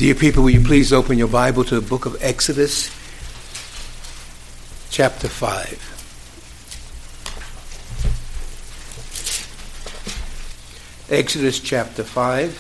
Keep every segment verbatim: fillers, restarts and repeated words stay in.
Dear people, will you please open your Bible to the book of Exodus, chapter five. Exodus chapter five.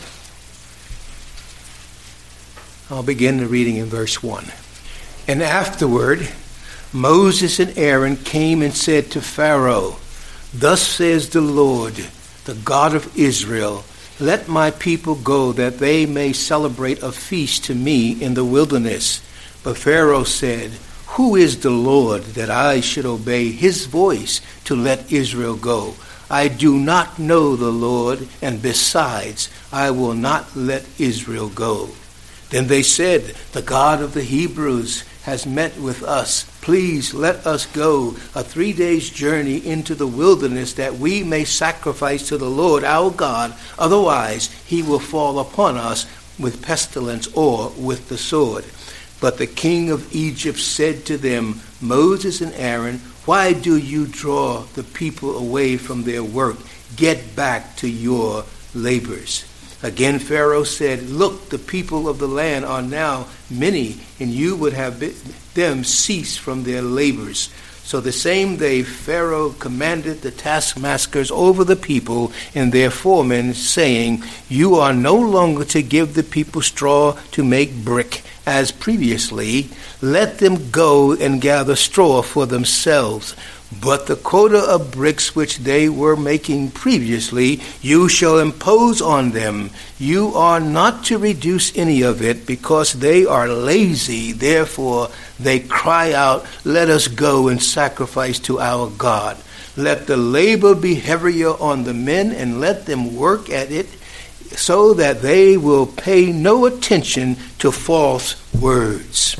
I'll begin the reading in verse one. And afterward, Moses and Aaron came and said to Pharaoh, "Thus says the Lord, the God of Israel, let my people go, that they may celebrate a feast to me in the wilderness." But Pharaoh said, "Who is the Lord, that I should obey his voice to let Israel go? I do not know the Lord, and besides, I will not let Israel go." Then they said, "The God of the Hebrews has met with us. Please let us go a three days journey into the wilderness, that we may sacrifice to the Lord our God. Otherwise he will fall upon us with pestilence or with the sword." But the king of Egypt said to them, "Moses and Aaron, why do you draw the people away from their work? Get back to your labors." Again Pharaoh said, "Look, the people of the land are now many, and you would have them cease from their labors." So the same day Pharaoh commanded the taskmasters over the people and their foremen, saying, "You are no longer to give the people straw to make brick, as previously. Let them go and gather straw for themselves. But the quota of bricks which they were making previously, you shall impose on them. You are not to reduce any of it, because they are lazy. Therefore they cry out, 'Let us go and sacrifice to our God.' Let the labor be heavier on the men, and let them work at it, so that they will pay no attention to false words."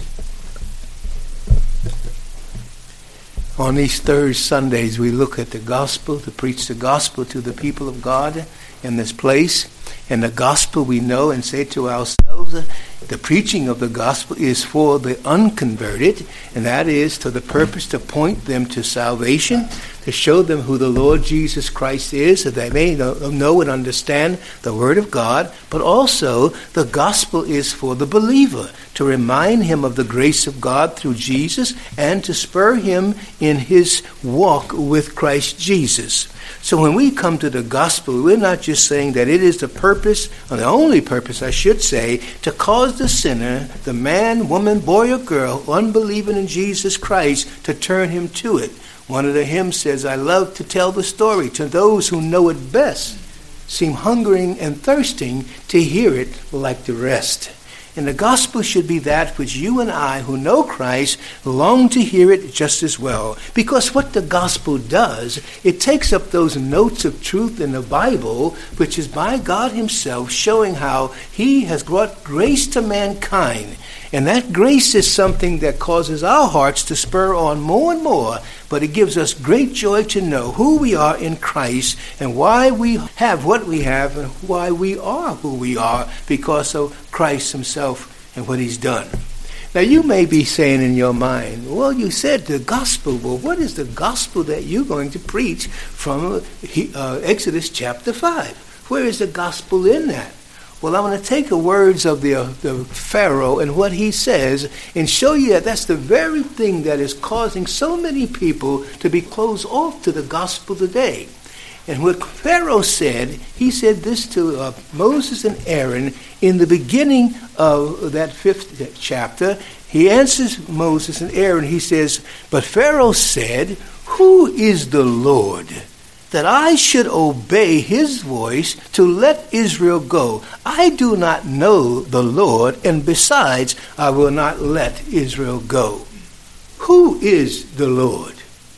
On these third Sundays, we look at the gospel, to preach the gospel to the people of God in this place. And the gospel, we know and say to ourselves, the preaching of the gospel is for the unconverted, and that is to the purpose to point them to salvation, to show them who the Lord Jesus Christ is, that they may know and understand the Word of God. But also, the gospel is for the believer, to remind him of the grace of God through Jesus, and to spur him in his walk with Christ Jesus. So when we come to the gospel, we're not just saying that it is the purpose, or the only purpose, I should say, to cause the sinner, the man, woman, boy, or girl, unbelieving in Jesus Christ, to turn him to it. One of the hymns says, "I love to tell the story to those who know it best, seem hungering and thirsting to hear it like the rest." And the gospel should be that which you and I, who know Christ, long to hear it just as well. Because what the gospel does, it takes up those notes of truth in the Bible, which is by God himself, showing how he has brought grace to mankind. And that grace is something that causes our hearts to spur on more and more. But it gives us great joy to know who we are in Christ, and why we have what we have, and why we are who we are, because of Christ himself and what he's done. Now you may be saying in your mind, "Well, you said the gospel. Well, what is the gospel that you're going to preach from uh, Exodus chapter five? Where is the gospel in that?" Well, I'm going to take the words of the, uh, the Pharaoh and what he says, and show you that that's the very thing that is causing so many people to be closed off to the gospel today. And what Pharaoh said, he said this to uh, Moses and Aaron in the beginning of that fifth chapter. He answers Moses and Aaron. He says, "But Pharaoh said, 'Who is the Lord, that I should obey his voice to let Israel go? I do not know the Lord, and besides, I will not let Israel go.'" Who is the Lord?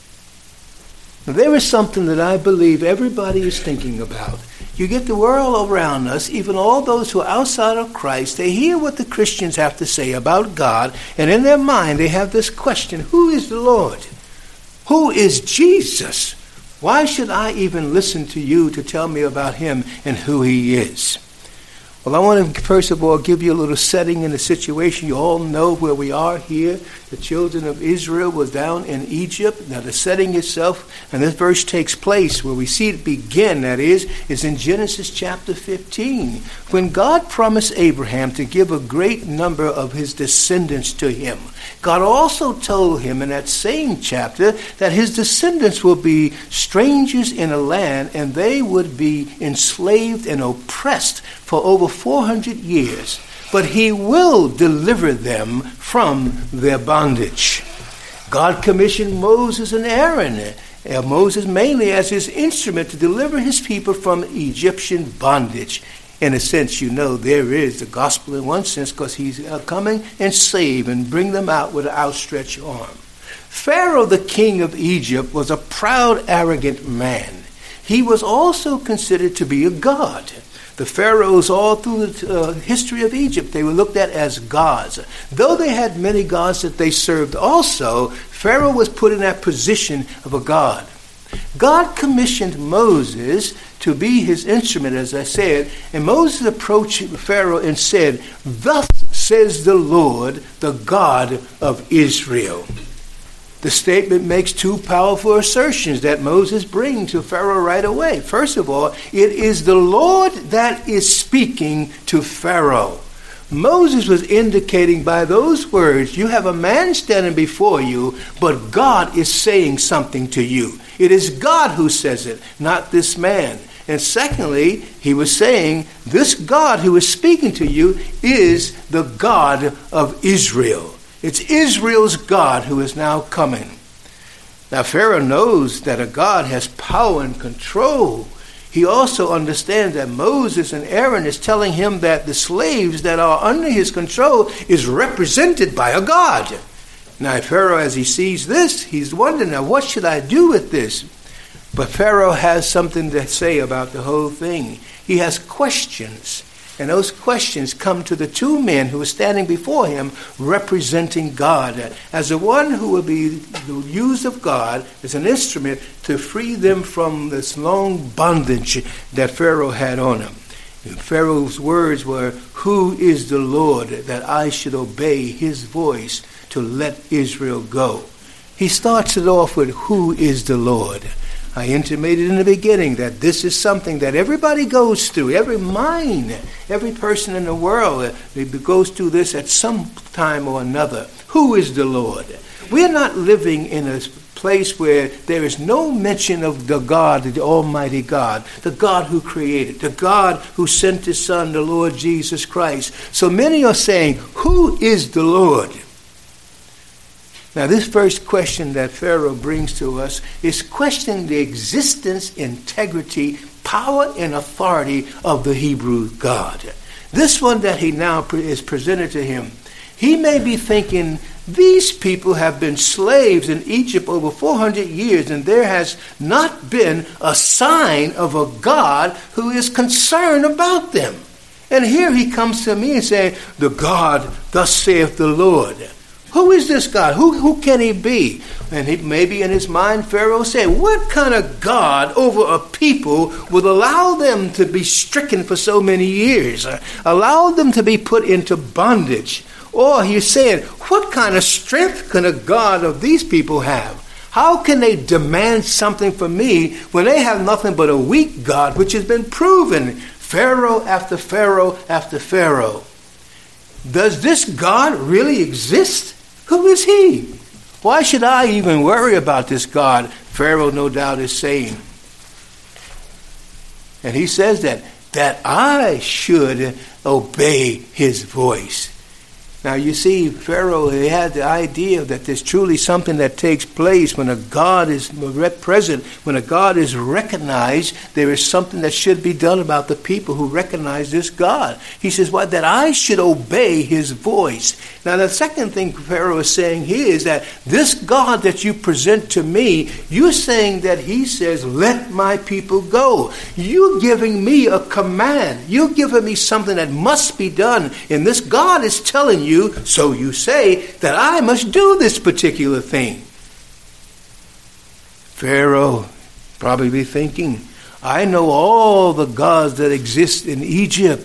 Now, there is something that I believe everybody is thinking about. You get the world around us, even all those who are outside of Christ, they hear what the Christians have to say about God, and in their mind they have this question: who is the Lord? Who is Jesus? Why should I even listen to you to tell me about him and who he is? Well, I want to first of all give you a little setting in the situation. You all know where we are here. The children of Israel were down in Egypt. Now the setting itself, and this verse takes place where we see it begin, that is, is in Genesis chapter fifteen. When God promised Abraham to give a great number of his descendants to him, God also told him in that same chapter that his descendants will be strangers in a land and they would be enslaved and oppressed for over four hundred years. But he will deliver them from their bondage. God commissioned Moses and Aaron, uh, Moses mainly as his instrument to deliver his people from Egyptian bondage. In a sense, you know, there is the gospel in one sense because he's uh, coming and save and bring them out with an outstretched arm. Pharaoh, the king of Egypt, was a proud, arrogant man. He was also considered to be a god. The pharaohs all through the uh, history of Egypt, they were looked at as gods. Though they had many gods that they served also, Pharaoh was put in that position of a god. God commissioned Moses to be his instrument, as I said, and Moses approached Pharaoh and said, "Thus says the Lord, the God of Israel." The statement makes two powerful assertions that Moses brings to Pharaoh right away. First of all, it is the Lord that is speaking to Pharaoh. Moses was indicating by those words, you have a man standing before you, but God is saying something to you. It is God who says it, not this man. And secondly, he was saying, this God who is speaking to you is the God of Israel. It's Israel's God who is now coming. Now, Pharaoh knows that a God has power and control. He also understands that Moses and Aaron is telling him that the slaves that are under his control is represented by a God. Now, Pharaoh, as he sees this, he's wondering, now, what should I do with this? But Pharaoh has something to say about the whole thing. He has questions. And those questions come to the two men who are standing before him representing God as the one who will be used of God as an instrument to free them from this long bondage that Pharaoh had on him. And Pharaoh's words were, "Who is the Lord that I should obey his voice to let Israel go?" He starts it off with, "Who is the Lord?" I intimated in the beginning that this is something that everybody goes through, every mind, every person in the world goes through this at some time or another. Who is the Lord? We're not living in a place where there is no mention of the God, the Almighty God, the God who created, the God who sent his Son, the Lord Jesus Christ. So many are saying, who is the Lord? Now, this first question that Pharaoh brings to us is questioning the existence, integrity, power, and authority of the Hebrew God. This one that he now is presented to him, he may be thinking, these people have been slaves in Egypt over four hundred years, and there has not been a sign of a God who is concerned about them. And here he comes to me and saying, the God, thus saith the Lord. Who is this God? Who, who can he be? And he, maybe in his mind, Pharaoh said, what kind of God over a people would allow them to be stricken for so many years? Uh, allow them to be put into bondage? Or he's saying, what kind of strength can a God of these people have? How can they demand something from me when they have nothing but a weak God, which has been proven, Pharaoh after Pharaoh after Pharaoh? Does this God really exist? Who is he? Why should I even worry about this God? Pharaoh no doubt is saying. And he says that, that I should obey his voice. Now you see, Pharaoh, he had the idea that there's truly something that takes place when a God is present, when a God is recognized, there is something that should be done about the people who recognize this God. He says, what? That I should obey his voice. Now the second thing Pharaoh is saying here is that this God that you present to me, you're saying that he says, let my people go. You're giving me a command. You're giving me something that must be done. And this God is telling you, so you say, that I must do this particular thing. Pharaoh probably be thinking, I know all the gods that exist in Egypt.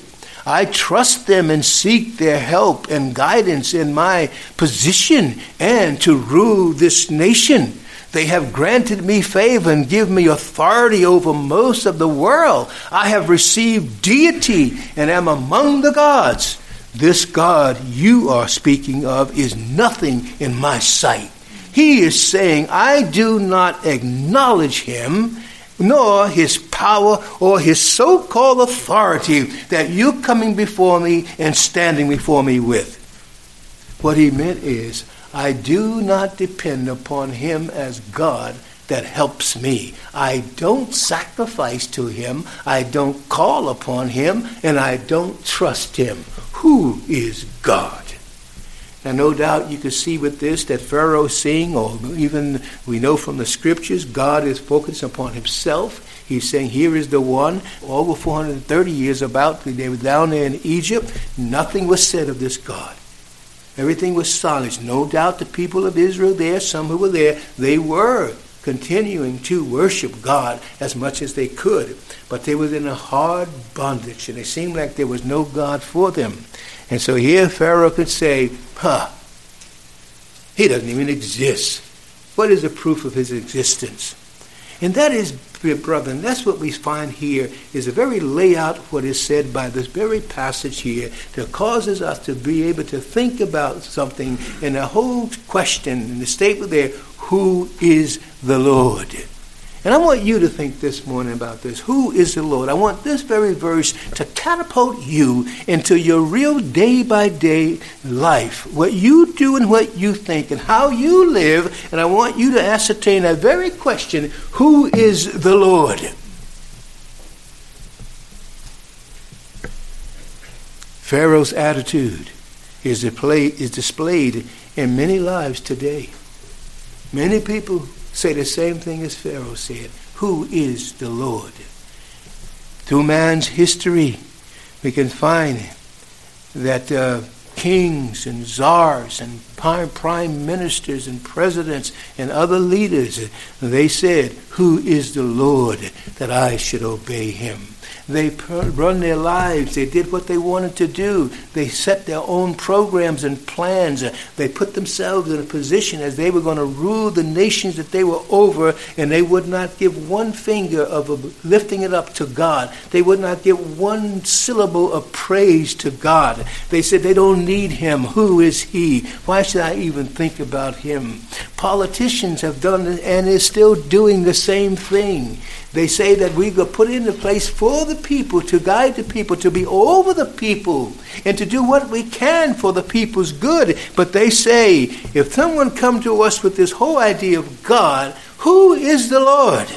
I trust them and seek their help and guidance in my position and to rule this nation. They have granted me favor and give me authority over most of the world. I have received deity and am among the gods. This God you are speaking of is nothing in my sight. He is saying, I do not acknowledge him, nor his power or his so-called authority that you're coming before me and standing before me with. What he meant is, I do not depend upon him as God that helps me. I don't sacrifice to him. I don't call upon him, and I don't trust him. Who is God? Now, no doubt you can see with this that Pharaoh is saying, or even we know from the scriptures, God is focused upon himself. He's saying, here is the one. Over four hundred thirty years about, they were down there in Egypt. Nothing was said of this God. Everything was silent. No doubt the people of Israel there, some who were there, they were continuing to worship God as much as they could. But they were in a hard bondage, and it seemed like there was no God for them. And so here Pharaoh could say, huh, he doesn't even exist. What is the proof of his existence? And that is, brother, and that's what we find here, is a very layout of what is said by this very passage here that causes us to be able to think about something in the whole question, in the statement there, who is the Lord? And I want you to think this morning about this. Who is the Lord? I want this very verse to catapult you into your real day-by-day life. What you do and what you think and how you live. And I want you to ascertain that very question, who is the Lord? Pharaoh's attitude is displayed in many lives today. Many people say the same thing as Pharaoh said. Who is the Lord? Through man's history, we can find that uh, kings and czars and prime ministers and presidents and other leaders, they said, who is the Lord that I should obey him? They run their lives. They did what they wanted to do. They set their own programs and plans. They put themselves in a position as they were going to rule the nations that they were over, and they would not give one finger of lifting it up to God. They would not give one syllable of praise to God. They said they don't need him. Who is he? Why should I even think about him? Politicians have done it and is still doing the same thing. They say that we got put into place for the people, to guide the people, to be over the people, and to do what we can for the people's good. But they say, if someone come to us with this whole idea of God, who is the Lord?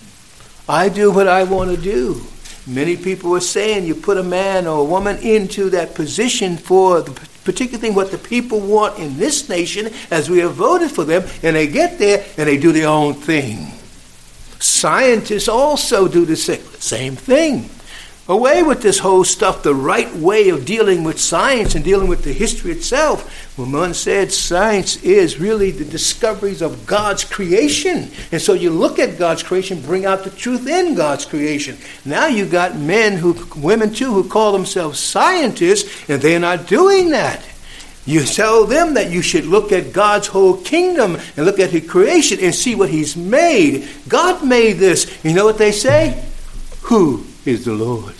I do what I want to do. Many people are saying you put a man or a woman into that position for the particular thing, what the people want in this nation, as we have voted for them, and they get there and they do their own thing. Scientists also do the same thing. Away with this whole stuff, the right way of dealing with science and dealing with the history itself. When one said science is really the discoveries of God's creation. And so you look at God's creation, bring out the truth in God's creation. Now you got men, who, women too, who call themselves scientists, and they're not doing that. You tell them that you should look at God's whole kingdom and look at his creation and see what he's made. God made this. You know what they say? Who is the Lord?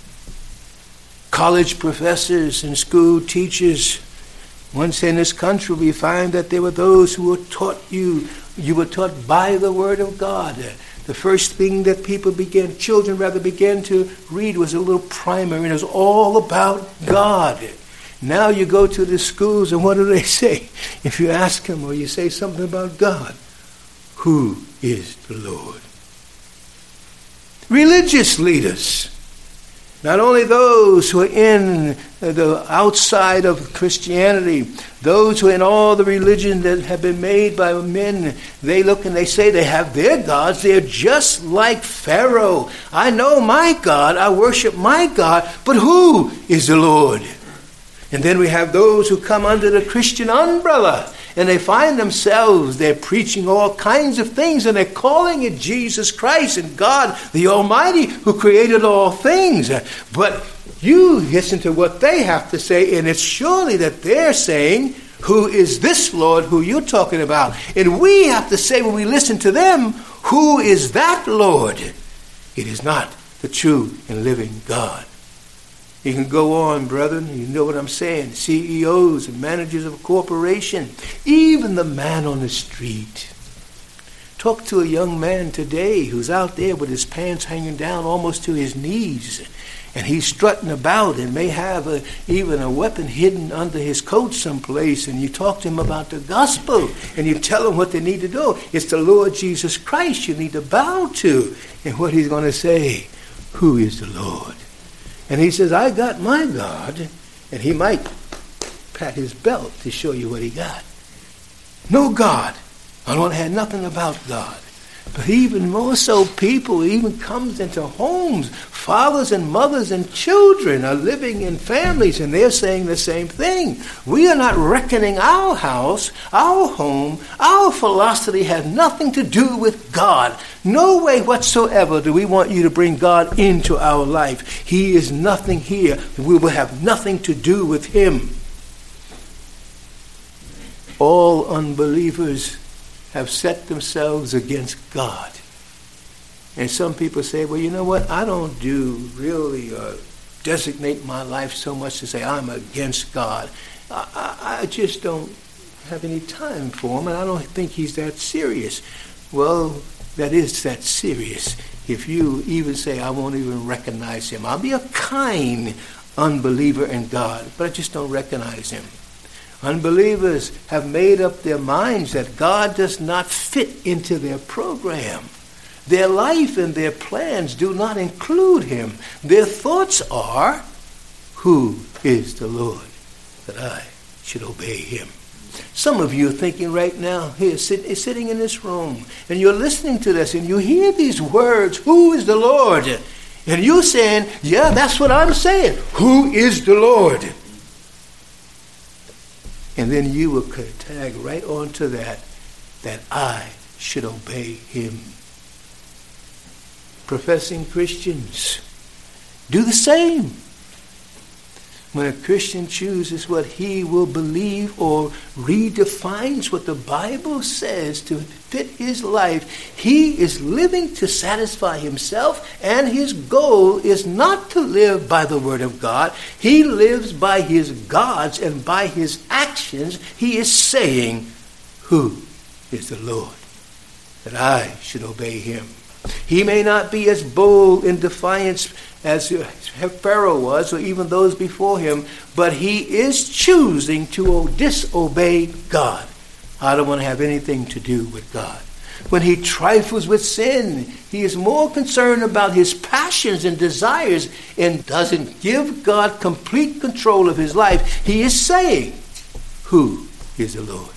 College professors and school teachers. Once in this country, we find that there were those who were taught you, you were taught by the word of God. The first thing that people began, children rather, began to read was a little primer, and it was all about God. Now you go to the schools, and what do they say? If you ask them or you say something about God, who is the Lord? Religious leaders, not only those who are in the outside of Christianity, those who are in all the religions that have been made by men, they look and they say they have their gods. They're just like Pharaoh. I know my God, I worship my God, but who is the Lord? And then we have those who come under the Christian umbrella, and they find themselves, they're preaching all kinds of things, and they're calling it Jesus Christ and God the Almighty who created all things. But You listen to what they have to say, and it's surely that they're saying, who is this Lord who you're talking about? And we have to say when we listen to them, who is that Lord? It is not the true and living God. You can go on, brethren. You know what I'm saying. C E Os and managers of a corporation, even the man on the street. Talk to a young man today who's out there with his pants hanging down almost to his knees, and he's strutting about and may have a, even a weapon hidden under his coat someplace, and you talk to him about the gospel, and you tell him what they need to do. It's the Lord Jesus Christ you need to bow to. And what he's going to say, who is the Lord? And he says, I got my God. And he might pat his belt to show you what he got. No God. I don't have nothing about God. But even more so, people even comes into homes. Fathers and mothers and children are living in families, and they're saying the same thing. We are not reckoning our house, our home, our philosophy has nothing to do with God. No way whatsoever do we want you to bring God into our life. He is nothing here. We will have nothing to do with him. All unbelievers have set themselves against God. And some people say, well, you know what? I don't do really uh, designate my life so much to say I'm against God. I, I, I just don't have any time for him, and I don't think he's that serious. Well, that is that serious. If you even say, I won't even recognize him. I'll be a kind unbeliever in God, but I just don't recognize him. Unbelievers have made up their minds that God does not fit into their program. Their life and their plans do not include him. Their thoughts are, who is the Lord that I should obey him? Some of you are thinking right now, here, sit, sitting in this room, and you're listening to this, and you hear these words, who is the Lord? And you're saying, yeah, that's what I'm saying. Who is the Lord? And then you will tag right on to that, that I should obey him. Professing Christians do the same. When a Christian chooses what he will believe or redefines what the Bible says to fit his life, he is living to satisfy himself, and his goal is not to live by the word of God. He lives by his gods, and by his actions he is saying, who is the Lord that I should obey him? He may not be as bold in defiance as Pharaoh was, or even those before him, but he is choosing to disobey God. I don't want to have anything to do with God. When he trifles with sin, he is more concerned about his passions and desires and doesn't give God complete control of his life. He is saying, who is the Lord?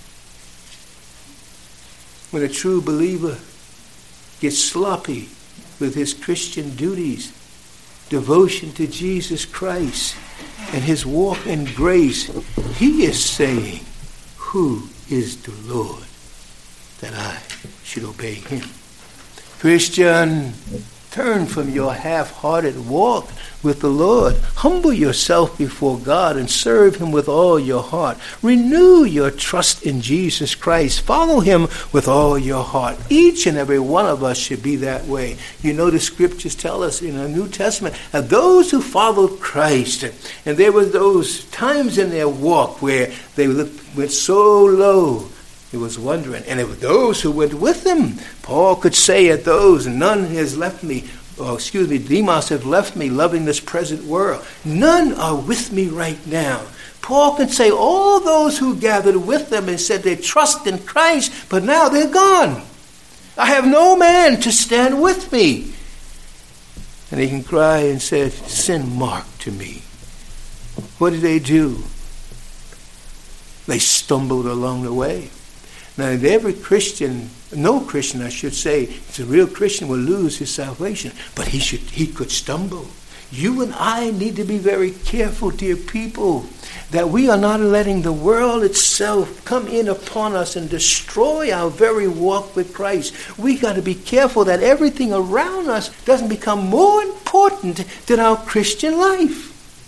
When a true believer gets sloppy with his Christian duties, devotion to Jesus Christ, and his walk in grace, he is saying, who is the Lord that I should obey him? Christian, turn from your half-hearted walk with the Lord. Humble yourself before God and serve him with all your heart. Renew your trust in Jesus Christ. Follow him with all your heart. Each and every one of us should be that way. You know, the scriptures tell us in the New Testament that those who followed Christ, and there were those times in their walk where they looked, went so low, he was wondering. And it was those who went with him. Paul could say at those, none has left me, or excuse me, Demas have left me loving this present world. None are with me right now. Paul can say all those who gathered with them and said they trust in Christ, but now they're gone. I have no man to stand with me. And he can cry and say, send Mark to me. What did they do? They stumbled along the way. Now, every Christian, no Christian, I should say, it's a real Christian will lose his salvation, but he should, he could stumble. You and I need to be very careful, dear people, that we are not letting the world itself come in upon us and destroy our very walk with Christ. We got to be careful that everything around us doesn't become more important important than our Christian life.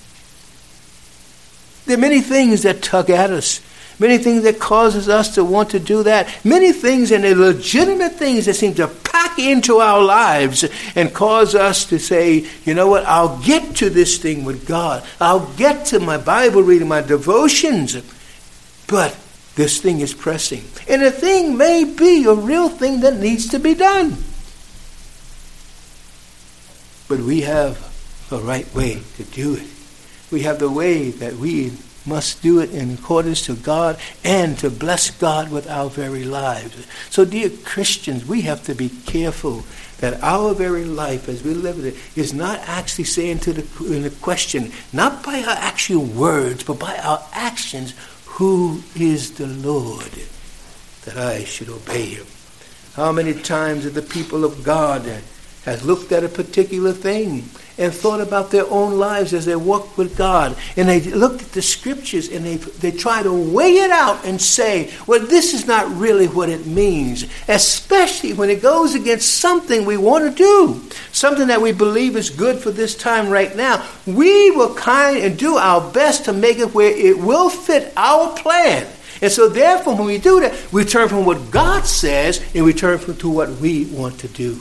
There are many things that tug at us. Many things that causes us to want to do that. Many things, and they're legitimate things that seem to pack into our lives and cause us to say, you know what, I'll get to this thing with God. I'll get to my Bible reading, my devotions. But this thing is pressing. And the thing may be a real thing that needs to be done. But we have a right way to do it. We have the way that we must do it in accordance to God and to bless God with our very lives. So, dear Christians, we have to be careful that our very life as we live it is not actually saying to the, in the question, not by our actual words, but by our actions, who is the Lord, that I should obey him. How many times have the people of God has looked at a particular thing and thought about their own lives as they walked with God, and they looked at the scriptures and they they try to weigh it out and say, well, this is not really what it means, especially when it goes against something we want to do, something that we believe is good for this time right now. We will kind and do our best to make it where it will fit our plan. And so therefore, when we do that, we turn from what God says and we turn from to what we want to do.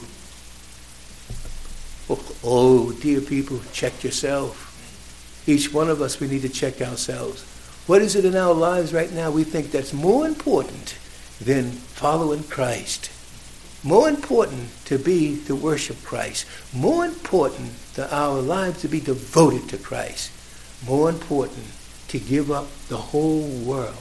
Oh, dear people, check yourself. Each one of us, we need to check ourselves. What is it in our lives right now we think that's more important than following Christ? More important to be to worship Christ. More important to our lives to be devoted to Christ. More important to give up the whole world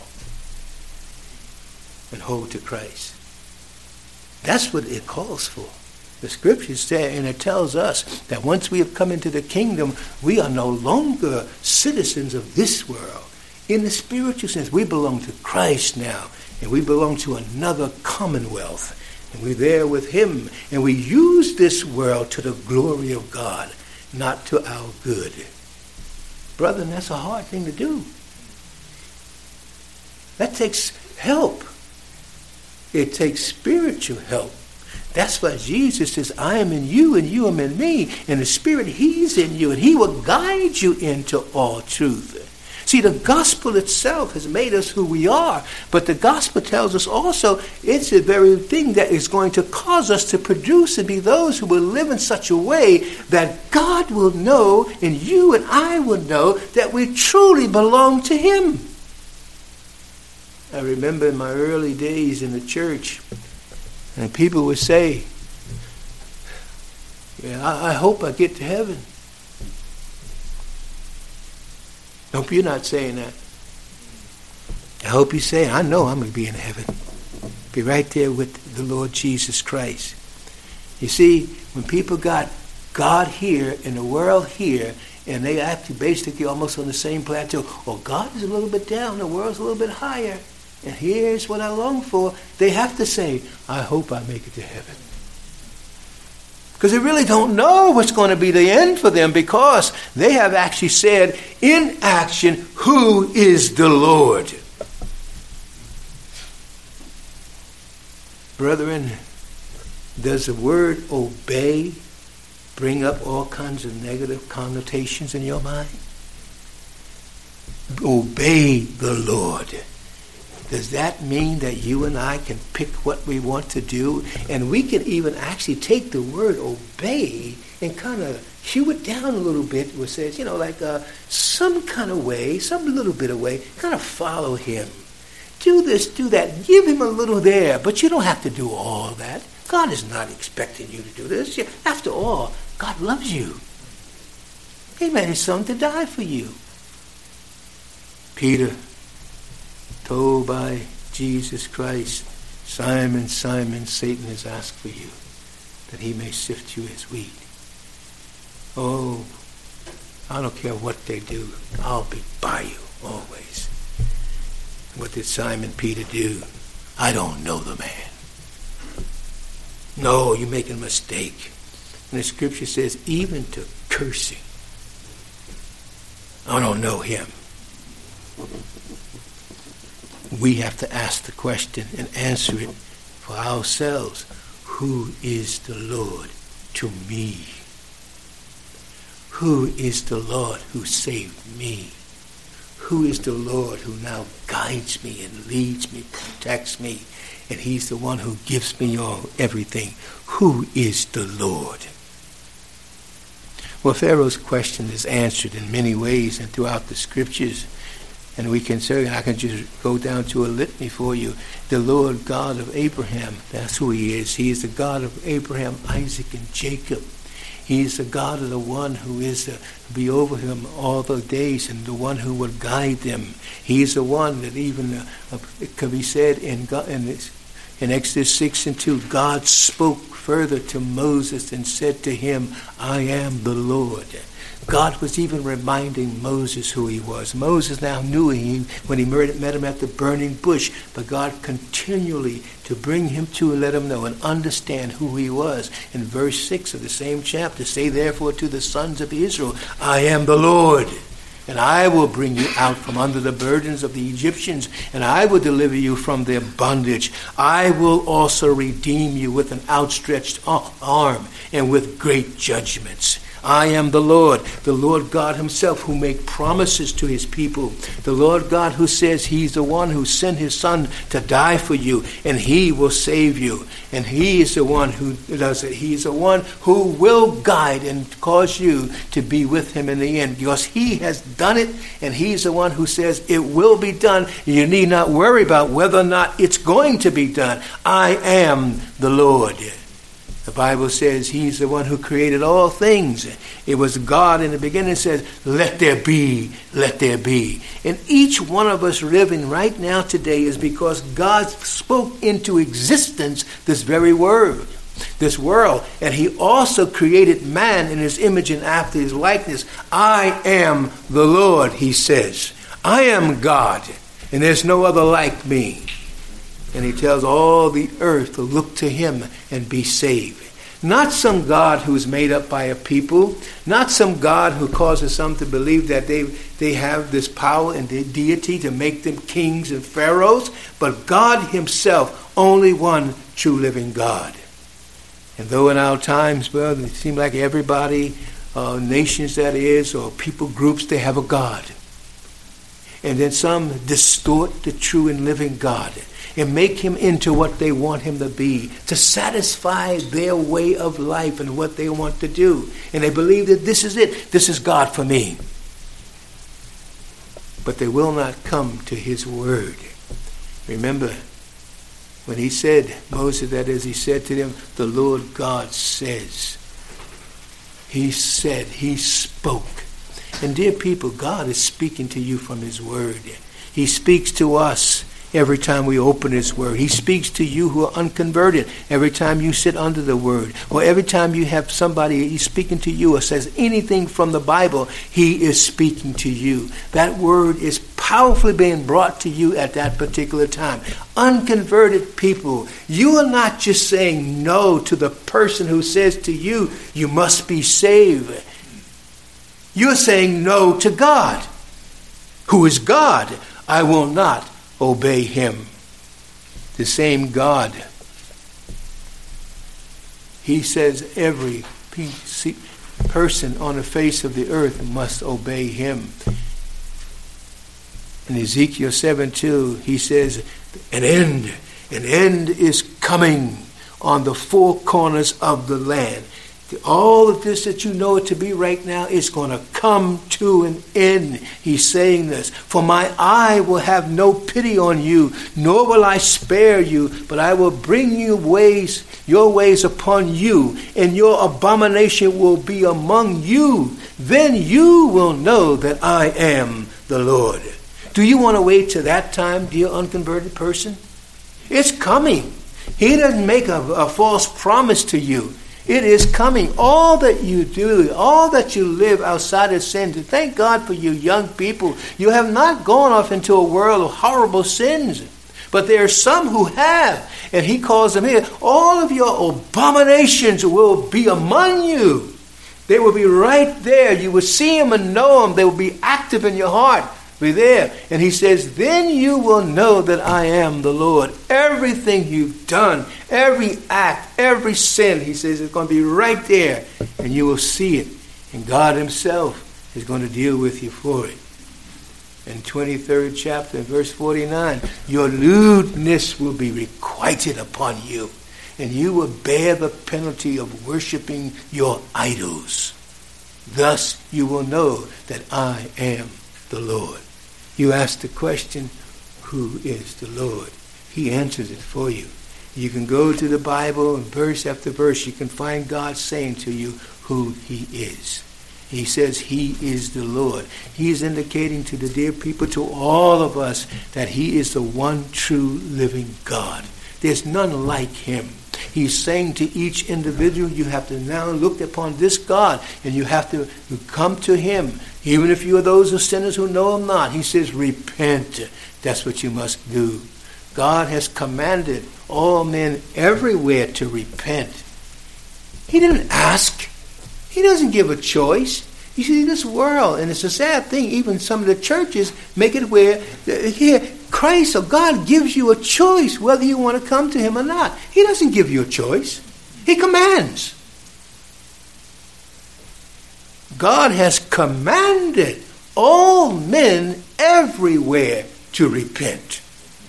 and hold to Christ. That's what it calls for. The scriptures say, and it tells us that once we have come into the kingdom, we are no longer citizens of this world. In the spiritual sense, we belong to Christ now, and we belong to another commonwealth. And we're there with him, and we use this world to the glory of God, not to our good. Brother, that's a hard thing to do. That takes help. It takes spiritual help. That's why Jesus says, I am in you and you are in me. And the Spirit, he's in you and he will guide you into all truth. See, the gospel itself has made us who we are. But the gospel tells us also it's the very thing that is going to cause us to produce and be those who will live in such a way that God will know and you and I will know that we truly belong to him. I remember in my early days in the church, and people would say, yeah, I, I hope I get to heaven. Hope you're not saying that. I hope you say, I know I'm going to be in heaven. Be right there with the Lord Jesus Christ. You see, when people got God here and the world here, and they actually basically almost on the same plateau, well, God is a little bit down, the world's a little bit higher. And here's what I long for. They have to say, I hope I make it to heaven. Because they really don't know what's going to be the end for them, because they have actually said in action, who is the Lord? Brethren, does the word obey bring up all kinds of negative connotations in your mind? Obey the Lord. Does that mean that you and I can pick what we want to do? And we can even actually take the word obey and kind of hew it down a little bit, which says, you know, like uh, some kind of way, some little bit of way, kind of follow him. Do this, do that. Give him a little there, but you don't have to do all that. God is not expecting you to do this. After all, God loves you. He made his son to die for you. Peter, told by Jesus Christ, Simon, Simon, Satan has asked for you, that he may sift you as wheat. Oh, I don't care what they do. I'll be by you always. What did Simon Peter do? I don't know the man. No, you're making a mistake. And the scripture says, even to cursing, I don't know him. We have to ask the question and answer it for ourselves. Who is the Lord to me? Who is the Lord who saved me? Who is the Lord who now guides me and leads me, protects me, and he's the one who gives me all everything? Who is the Lord? Well, Pharaoh's question is answered in many ways and throughout the scriptures. And we can say, I can just go down to a litany for you. The Lord God of Abraham, that's who he is. He is the God of Abraham, Isaac, and Jacob. He is the God of the one who is to be over him all the days and the one who will guide them. He is the one that even, uh, it can be said in, God, in, this, in Exodus six and two, God spoke further to Moses and said to him, I am the Lord. God was even reminding Moses who he was. Moses now knew him when he met him at the burning bush, but God continually to bring him to and let him know and understand who he was. In verse six of the same chapter, say therefore to the sons of Israel, I am the Lord, and I will bring you out from under the burdens of the Egyptians, and I will deliver you from their bondage. I will also redeem you with an outstretched arm and with great judgments. I am the Lord, the Lord God himself, who make promises to his people. The Lord God who says he's the one who sent his son to die for you, and he will save you. And he is the one who does it. He's the one who will guide and cause you to be with him in the end, because he has done it, and he's the one who says it will be done. You need not worry about whether or not it's going to be done. I am the Lord. The Bible says he's the one who created all things. It was God in the beginning says, let there be, let there be. And each one of us living right now today is because God spoke into existence this very word, this world. And he also created man in his image and after his likeness. I am the Lord, he says. I am God, and there's no other like me. And he tells all the earth to look to him and be saved. Not some God who's made up by a people. Not some God who causes some to believe that they, they have this power and their deity to make them kings and pharaohs. But God himself, only one true living God. And though in our times, well, it seems like everybody, uh, nations that is, or people groups, they have a God. And then some distort the true and living God and make him into what they want him to be, to satisfy their way of life and what they want to do. And they believe that this is it. This is God for me. But they will not come to his word. Remember, when he said, Moses, that is, he said to them, the Lord God says. He said, he spoke. And dear people, God is speaking to you from his word. He speaks to us every time we open his word. He speaks to you who are unconverted every time you sit under the word. Or every time you have somebody he's speaking to you or says anything from the Bible, he is speaking to you. That word is powerfully being brought to you at that particular time. Unconverted people, you are not just saying no to the person who says to you, you must be saved. You're saying no to God, who is God. I will not obey him. The same God. He says every person on the face of the earth must obey him. In Ezekiel seven two, he says, an end, an end is coming on the four corners of the land. All of this that you know it to be right now is going to come to an end. He's saying this. For my eye will have no pity on you, nor will I spare you, but I will bring you ways, your ways upon you, and your abomination will be among you. Then you will know that I am the Lord. Do you want to wait till that time, dear unconverted person? It's coming. He doesn't make a, a false promise to you. It is coming. All that you do, all that you live outside of sin, thank God for you young people. You have not gone off into a world of horrible sins. But there are some who have. And he calls them here. All of your abominations will be among you. They will be right there. You will see them and know them. They will be active in your heart. Be there. And he says, then you will know that I am the Lord. Everything you've done, every act, every sin, he says, it's going to be right there. And you will see it. And God himself is going to deal with you for it. In twenty-third chapter, verse forty-nine, your lewdness will be requited upon you, and you will bear the penalty of worshiping your idols. Thus you will know that I am the Lord. You ask the question, who is the Lord? He answers it for you. You can go to the Bible and verse after verse, you can find God saying to you who he is. He says he is the Lord. He is indicating to the dear people, to all of us, that he is the one true living God. There's none like him. He's saying to each individual, you have to now look upon this God, and you have to come to him. Even if you are those who are sinners who know him not, he says, repent. That's what you must do. God has commanded all men everywhere to repent. He didn't ask. He doesn't give a choice. You see, this world, and it's a sad thing, even some of the churches make it where here Christ or God gives you a choice whether you want to come to him or not. He doesn't give you a choice. He commands. God has commanded all men everywhere to repent.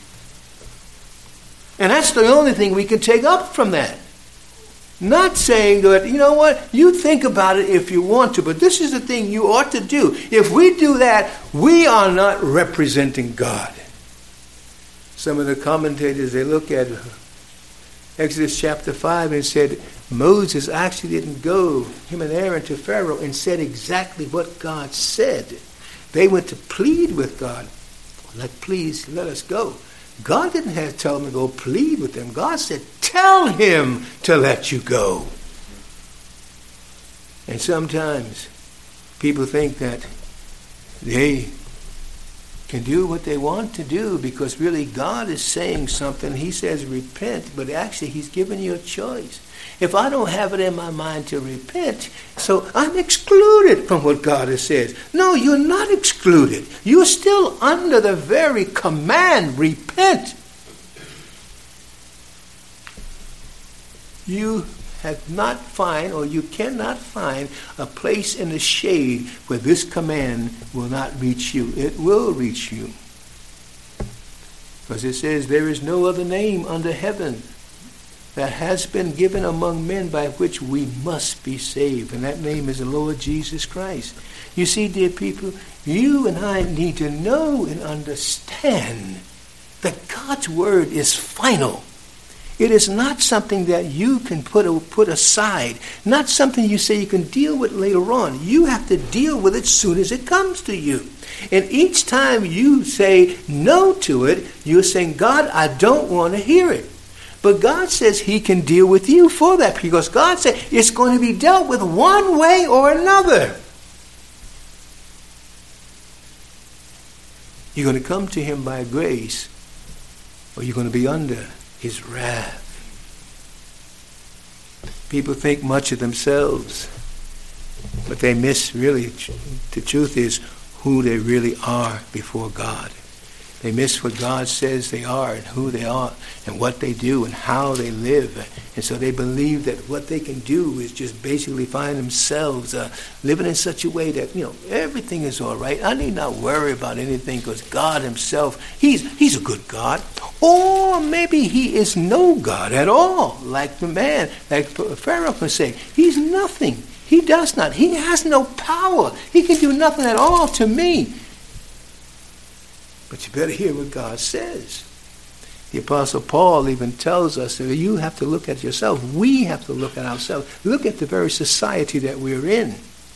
And that's the only thing we can take up from that. Not saying that, you know what, you think about it if you want to, but this is the thing you ought to do. If we do that, we are not representing God. Some of the commentators, they look at Exodus chapter five and said, Moses actually didn't go, him and Aaron, to Pharaoh and said exactly what God said. They went to plead with God. Like, please, let us go. God didn't have to tell them to go plead with them. God said, tell him to let you go. And sometimes people think that they can do what they want to do because really God is saying something. He says repent, but actually he's giving you a choice. If I don't have it in my mind to repent, so I'm excluded from what God has said. No, you're not excluded. You're still under the very command, repent. You have not find, or you cannot find, a place in the shade where this command will not reach you. It will reach you. Because it says, there is no other name under heaven that has been given among men by which we must be saved. And that name is the Lord Jesus Christ. You see, dear people, you and I need to know and understand that God's word is final. It is not something that you can put put aside. Not something you say you can deal with later on. You have to deal with it as soon as it comes to you. And each time you say no to it, you're saying, God, I don't want to hear it. But God says he can deal with you for that, because God said it's going to be dealt with one way or another. You're going to come to him by grace, or you're going to be under his wrath. People think much of themselves, but they miss really, the truth is, who they really are before God. They miss what God says they are and who they are and what they do and how they live. And so they believe that what they can do is just basically find themselves uh, living in such a way that, you know, everything is all right. I need not worry about anything because God himself, he's, he's a good God. Or maybe he is no God at all, like the man, like Pharaoh can say. He's nothing. He does not. He has no power. He can do nothing at all to me. But you better hear what God says. The Apostle Paul even tells us that you have to look at yourself. We have to look at ourselves. Look at the very society that we're in.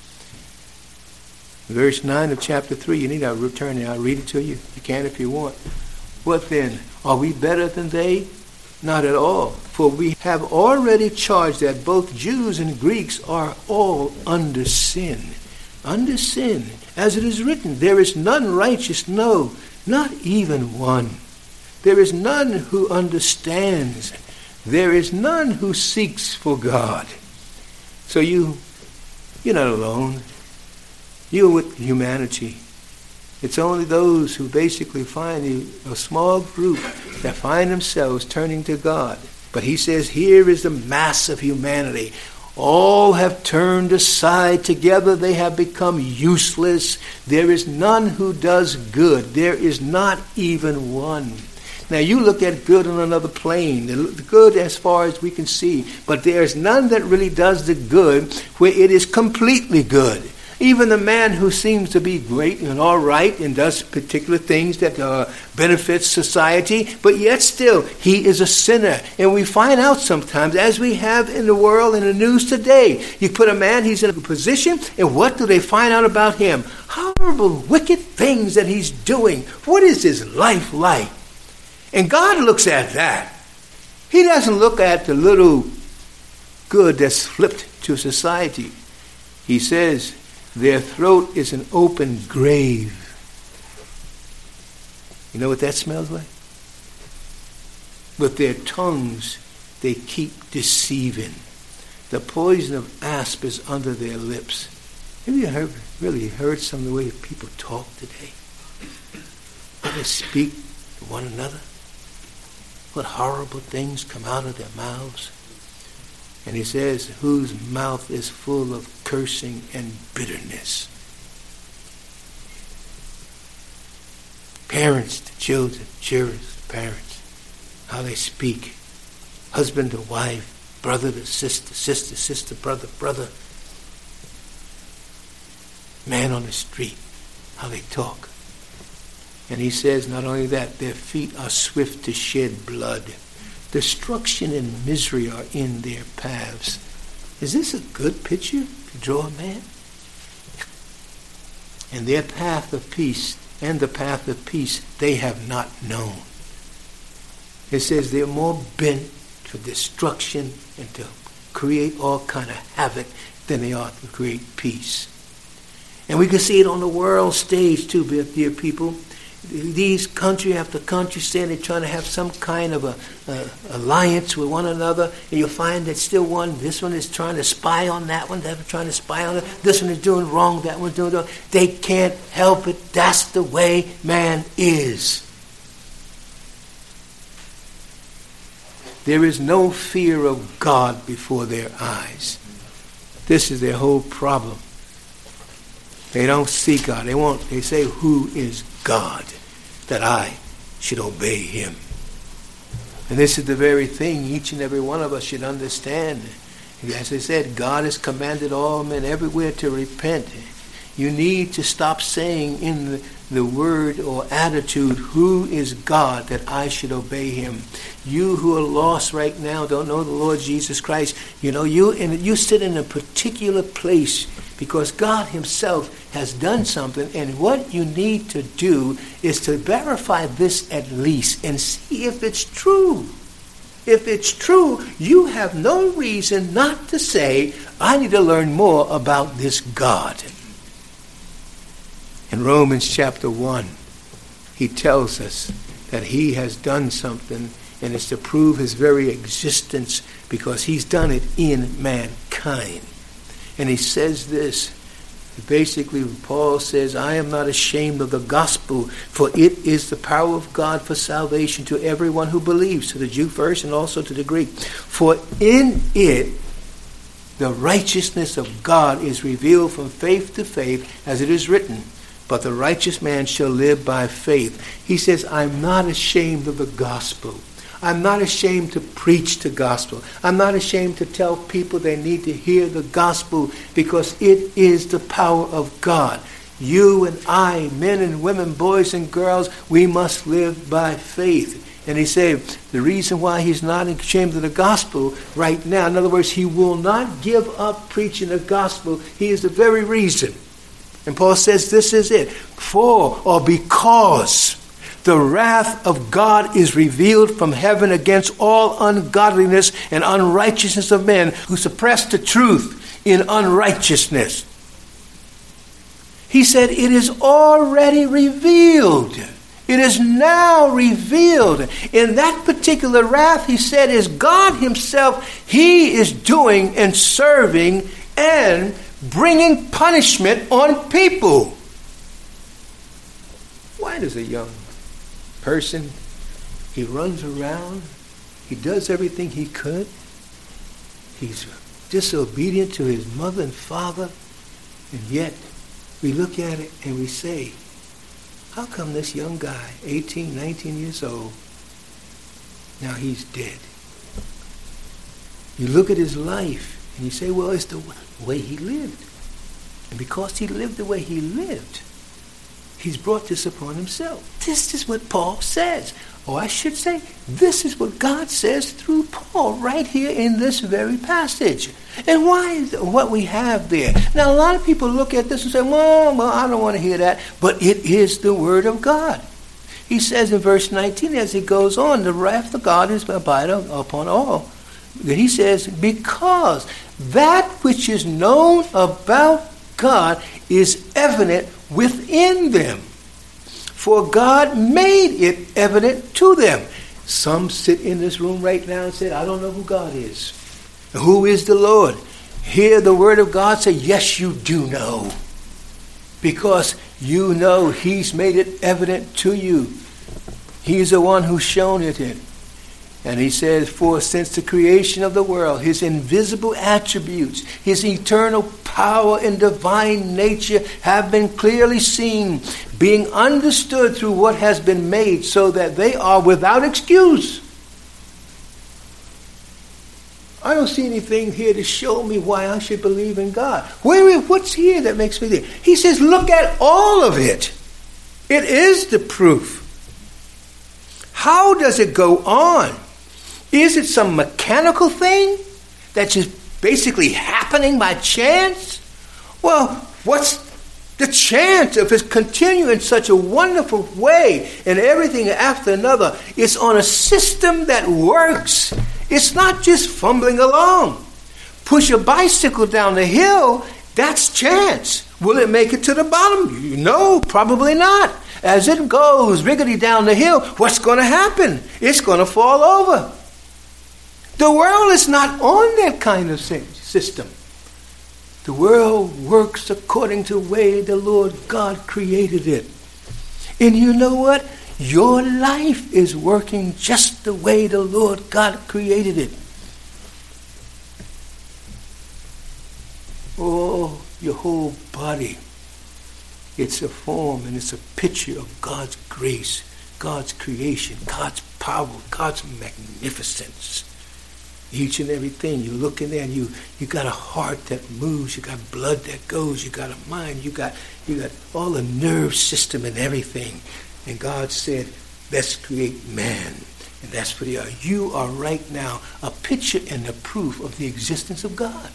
Verse nine of chapter three, you need to return there. I'll read it to you. You can if you want. What then? Are we better than they? Not at all. For we have already charged that both Jews and Greeks are all under sin. Under sin. As it is written, there is none righteous, no, not even one. There is none who understands. There is none who seeks for God. So you, you're not alone. You're with humanity. It's only those who basically find a, a small group that find themselves turning to God. But he says here is the mass of humanity. All have turned aside. Together they have become useless. There is none who does good. There is not even one. Now you look at good on another plane, the good as far as we can see, but there is none that really does the good where it is completely good. Even the man who seems to be great and all right and does particular things that uh, benefits society, but yet still he is a sinner. And we find out sometimes, as we have in the world and the news today, you put a man, he's in a position, and what do they find out about him? Horrible, wicked things that he's doing. What is his life like? And God looks at that. He doesn't look at the little good that's flipped to society. He says, their throat is an open grave. You know what that smells like? With their tongues, they keep deceiving. The poison of asp is under their lips. Have you heard, really heard some of the way people talk today? How they speak to one another? What horrible things come out of their mouths? And he says, whose mouth is full of cursing and bitterness. Parents to children, children to parents, how they speak. Husband to wife, brother to sister, sister, sister, brother, brother. Man on the street, how they talk. And he says not only that, their feet are swift to shed blood. Destruction and misery are in their paths. Is this a good picture to draw a man? And their path of peace, and the path of peace they have not known. It says they're more bent to destruction and to create all kind of havoc than they are to create peace. And we can see it on the world stage too, dear people. These country after country saying they're trying to have some kind of a, a alliance with one another, and you'll find that still one, this one is trying to spy on that one, that one's trying to spy on it, this one is doing wrong, that one's doing wrong. They can't help it. That's the way man is. There is no fear of God before their eyes. This is their whole problem. They don't see God. They won't. They say, who is God that I should obey him? And this is the very thing each and every one of us should understand. As I said, God has commanded all men everywhere to repent. You need to stop saying in the, the word or attitude, who is God that I should obey him? You who are lost right now, don't know the Lord Jesus Christ, you know, you and you sit in a particular place because God himself has done something, and what you need to do is to verify this at least and see if it's true. If it's true, you have no reason not to say, I need to learn more about this God. In Romans chapter one, he tells us that he has done something, and it's to prove his very existence because he's done it in mankind. And he says this, basically Paul says, I am not ashamed of the gospel, for it is the power of God for salvation to everyone who believes, to the Jew first and also to the Greek. For in it the righteousness of God is revealed from faith to faith, as it is written, but the righteous man shall live by faith. He says, I'm not ashamed of the gospel. I'm not ashamed to preach the gospel. I'm not ashamed to tell people they need to hear the gospel because it is the power of God. You and I, men and women, boys and girls, we must live by faith. And he said the reason why he's not ashamed of the gospel right now, in other words, he will not give up preaching the gospel. He is the very reason. And Paul says this is it. For or because the wrath of God is revealed from heaven against all ungodliness and unrighteousness of men who suppress the truth in unrighteousness. He said it is already revealed. It is now revealed. In that particular wrath, he said, is God himself. He is doing and serving and bringing punishment on people. Why does a young person, he runs around, he does everything he could, he's disobedient to his mother and father, and yet we look at it and we say, how come this young guy, eighteen, nineteen years old, now he's dead? You look at his life and you say, well, it's the way he lived. And because he lived the way he lived, he's brought this upon himself. This is what Paul says. Or I should say, this is what God says through Paul right here in this very passage. And why is what we have there? Now, a lot of people look at this and say, well, well, I don't want to hear that. But it is the word of God. He says in verse nineteen, as he goes on, the wrath of God is abiding upon all. He says, because that which is known about God is evident within them. For God made it evident to them. Some sit in this room right now and say, I don't know who God is. Who is the Lord? Hear the word of God say, yes, you do know. Because you know he's made it evident to you. He's the one who's shown it in. And he says, for since the creation of the world, his invisible attributes, his eternal power and divine nature have been clearly seen, being understood through what has been made, so that they are without excuse. I don't see anything here to show me why I should believe in God. Where, what's here that makes me think? He says, look at all of it. It is the proof. How does it go on? Is it some mechanical thing that's just basically happening by chance? Well, what's the chance of it continuing in such a wonderful way and everything after another? It's on a system that works. It's not just fumbling along. Push a bicycle down the hill, that's chance. Will it make it to the bottom? No, probably not. As it goes rickety down the hill, what's going to happen? It's going to fall over. The world is not on that kind of system. The world works according to the way the Lord God created it. And you know what? Your life is working just the way the Lord God created it. Oh, your whole body. It's a form and it's a picture of God's grace, God's creation, God's power, God's magnificence. Each and everything, you look in there and you, you got a heart that moves, you got blood that goes, you got a mind, you got you got all the nerve system and everything. And God said, let's create man. And that's what you are. You are right now a picture and a proof of the existence of God.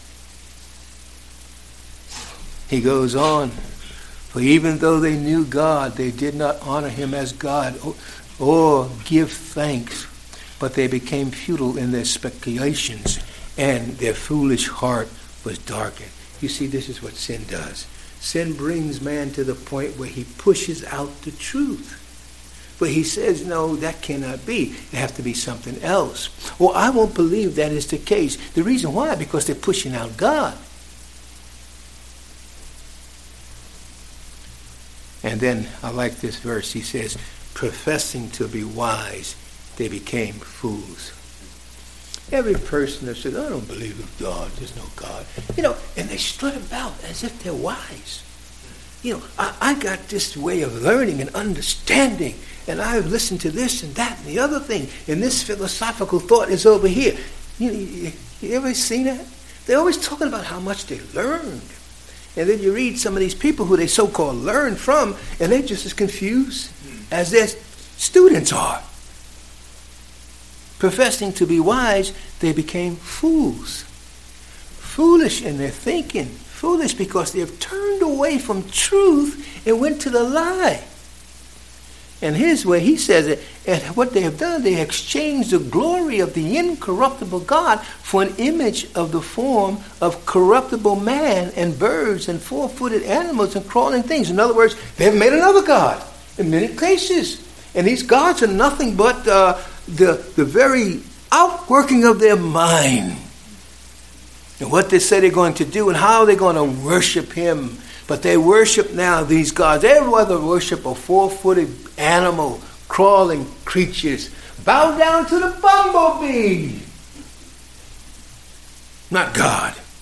He goes on, for even though they knew God, they did not honor him as God or, or give thanks. But they became futile in their speculations, and their foolish heart was darkened. You see, this is what sin does. Sin brings man to the point where he pushes out the truth. But he says, no, that cannot be. It has to be something else. Well, I won't believe that is the case. The reason why? Because they're pushing out God. And then I like this verse. He says, professing to be wise, they became fools. Every person that says, I don't believe in God, there's no God. You know, and they strut about as if they're wise. You know, I, I got this way of learning and understanding, and I've listened to this and that and the other thing, and this philosophical thought is over here. You, you, you ever seen that? They're always talking about how much they learned. And then you read some of these people who they so-called learn from, and they're just as confused as their students are. Professing to be wise, they became fools. Foolish in their thinking. Foolish because they have turned away from truth and went to the lie. And here's where he says it. And what they have done, they exchanged the glory of the incorruptible God for an image of the form of corruptible man and birds and four-footed animals and crawling things. In other words, they have made another God in many cases. And these gods are nothing but uh, the, the very outworking of their mind. And what they say they're going to do and how they're going to worship him. But they worship now these gods. They rather worship a four-footed animal, crawling creatures. Bow down to the bumblebee. Not God.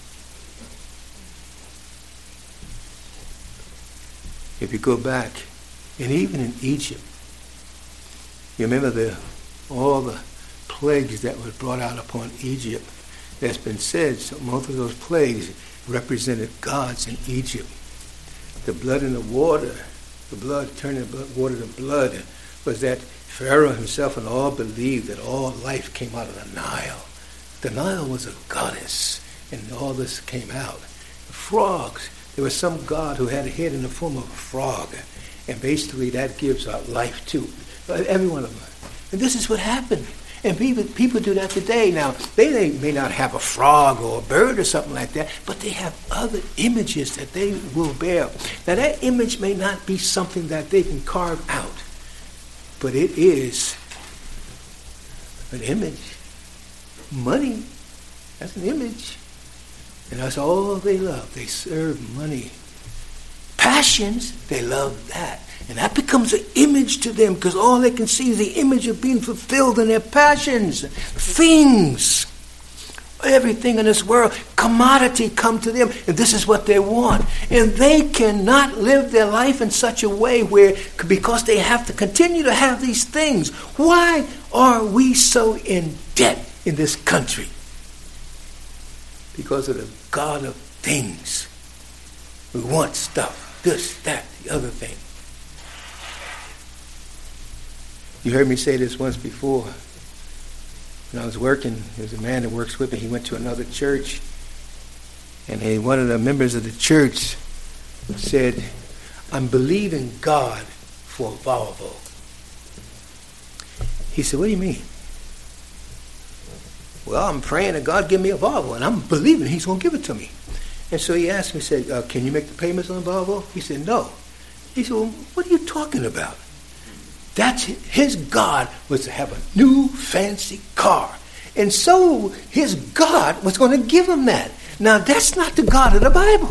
If you go back, and even in Egypt, you remember the all the plagues that were brought out upon Egypt. That's been said, so most of those plagues represented gods in Egypt. The blood in the water, the blood turning the water to blood, was that Pharaoh himself and all believed that all life came out of the Nile. The Nile was a goddess, and all this came out. The frogs, there was some god who had a head in the form of a frog, and basically that gives out life too. Every one of them. And this is what happened. And people, people do that today. Now, they, they may not have a frog or a bird or something like that, but they have other images that they will bear. Now, that image may not be something that they can carve out, but it is an image. Money, that's an image. And that's all they love. They serve money. Passions, they love that. And that becomes an image to them because all they can see is the image of being fulfilled in their passions. Things. Everything in this world, commodity come to them. And this is what they want. And they cannot live their life in such a way where, because they have to continue to have these things. Why are we so in debt in this country? Because of the God of things. We want stuff. This, that, the other thing. You heard me say this once before. When I was working, there was a man that works with me. He went to another church. And he, one of the members of the church said, I'm believing God for a Volvo. He said, what do you mean? Well, I'm praying that God give me a Volvo. And I'm believing he's going to give it to me. And so he asked me, he said, uh, can you make the payments on Volvo? He said, no. He said, well, what are you talking about? That's his God was to have a new fancy car. And so his God was going to give him that. Now that's not the God of the Bible.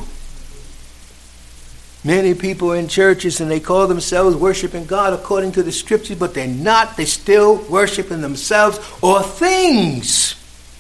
Many people in churches and they call themselves worshiping God according to the scriptures, but they're not. They're still worshiping themselves or things.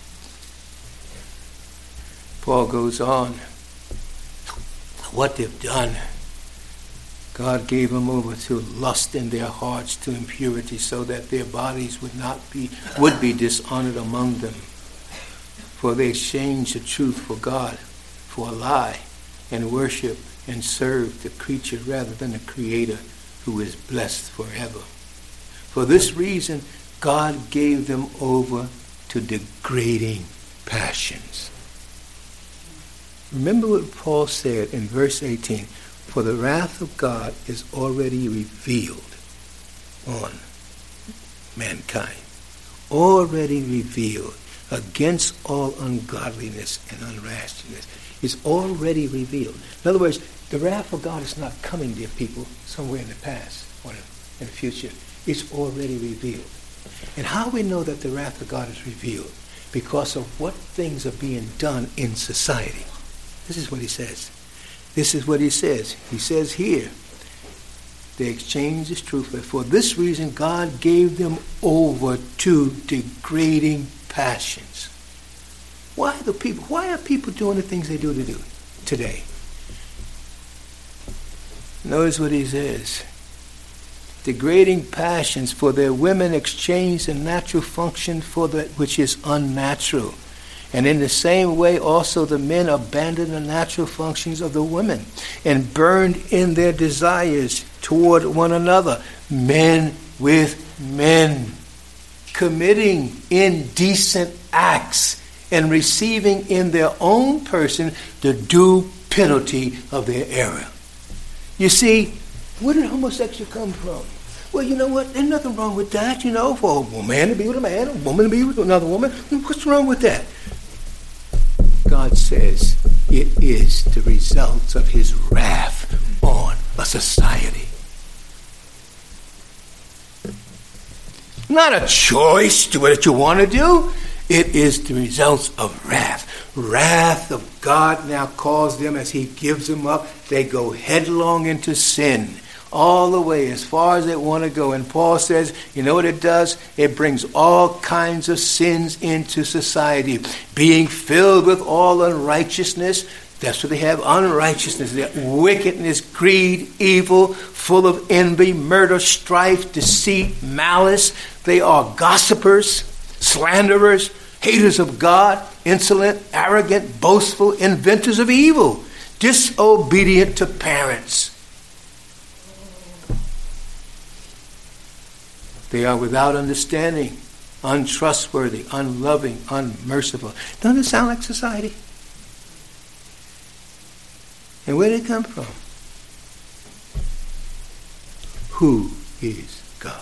Paul goes on. What they've done. God gave them over to lust in their hearts, to impurity, so that their bodies would not be would be dishonored among them. For they exchanged the truth for God, for a lie, and worship and serve the creature rather than the Creator, who is blessed forever. For this reason, God gave them over to degrading passions. Remember what Paul said in verse eighteen. For the wrath of God is already revealed on mankind. Already revealed against all ungodliness and unrighteousness. It's already revealed. In other words, the wrath of God is not coming, dear people, somewhere in the past or in the future. It's already revealed. And how we know that the wrath of God is revealed? Because of what things are being done in society. This is what he says. This is what he says. He says here, they exchanged this truth. For this reason, God gave them over to degrading passions. Why the people? Why are people doing the things they do to do today? Notice what he says. Degrading passions, for their women exchange the natural function for that which is unnatural. And in the same way also the men abandoned the natural functions of the women and burned in their desires toward one another, men with men, committing indecent acts and receiving in their own person the due penalty of their error. You see, where did homosexuality come from? Well, you know what? There's nothing wrong with that, you know, for a man to be with a man, a woman to be with another woman. What's wrong with that? God says it is the results of his wrath on a society. Not a choice to do what you want to do. It is the results of wrath. Wrath of God now calls them as he gives them up. They go headlong into sin. All the way as far as they want to go. And Paul says, you know what it does? It brings all kinds of sins into society. Being filled with all unrighteousness, That's what they have. Unrighteousness, wickedness, greed, evil, full of envy, murder, strife, deceit, malice. They are gossipers, slanderers, haters of God, insolent, arrogant, boastful, inventors of evil, disobedient to parents. They are without understanding, untrustworthy, unloving, unmerciful. Doesn't it sound like society? And where did it come from? Who is God?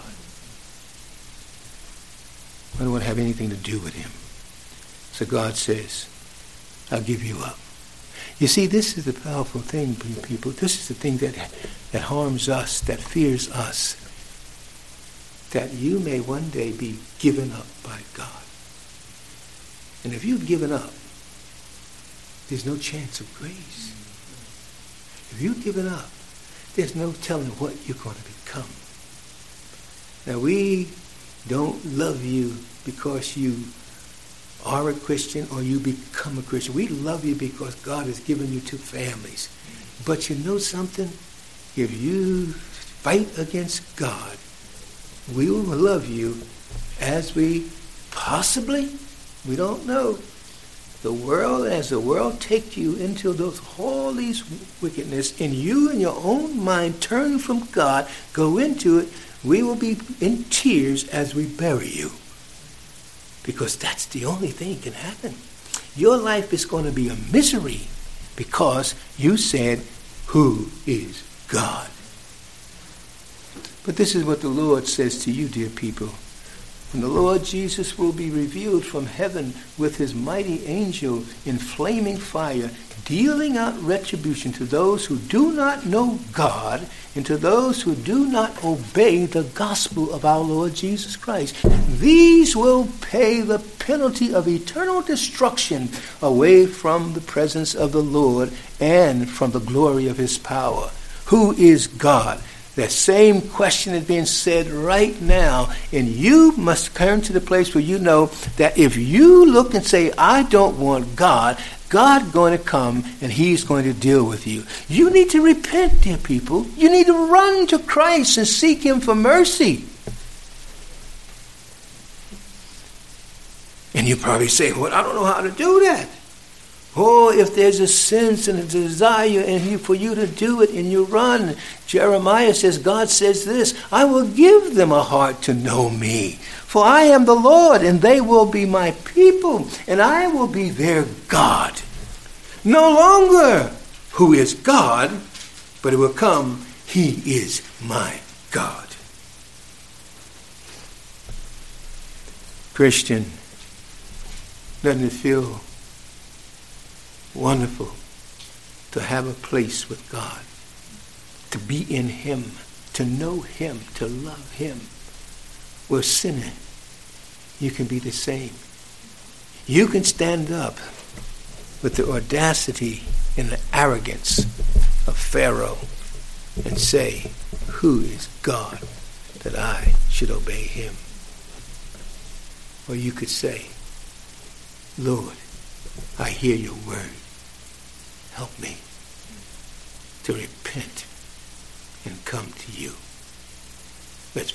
I don't want to have anything to do with him. So God says, I'll give you up. You see, this is the powerful thing, people. This is the thing that, that harms us, that fears us. That you may one day be given up by God. And if you've given up, there's no chance of grace. If you've given up, there's no telling what you're going to become. Now, we don't love you because you are a Christian or you become a Christian. We love you because God has given you two families. But you know something? If you fight against God, we will love you as we possibly, we don't know. The world, as the world takes you into those all these wickedness, and you in your own mind turn from God, go into it, we will be in tears as we bury you. Because that's the only thing that can happen. Your life is going to be a misery because you said, who is God? But this is what the Lord says to you, dear people. And the Lord Jesus will be revealed from heaven with his mighty angel in flaming fire, dealing out retribution to those who do not know God and to those who do not obey the gospel of our Lord Jesus Christ. These will pay the penalty of eternal destruction away from the presence of the Lord and from the glory of his power. Who is God? That same question is being said right now, and you must come to the place where you know that if you look and say, I don't want God, God's going to come and he's going to deal with you. You need to repent, dear people. You need to run to Christ and seek him for mercy. And you probably say, well, I don't know how to do that. Oh, if there's a sense and a desire in you for you to do it and you run. Jeremiah says, God says this, I will give them a heart to know me. For I am the Lord and they will be my people and I will be their God. No longer who is God, but it will come, he is my God. Christian, doesn't it feel wonderful to have a place with God, to be in him, to know him, to love him? Well, sinner, you can be the same. You can stand up with the audacity and the arrogance of Pharaoh and say, who is God that I should obey him? Or you could say, Lord, I hear your word. Help me to repent and come to you.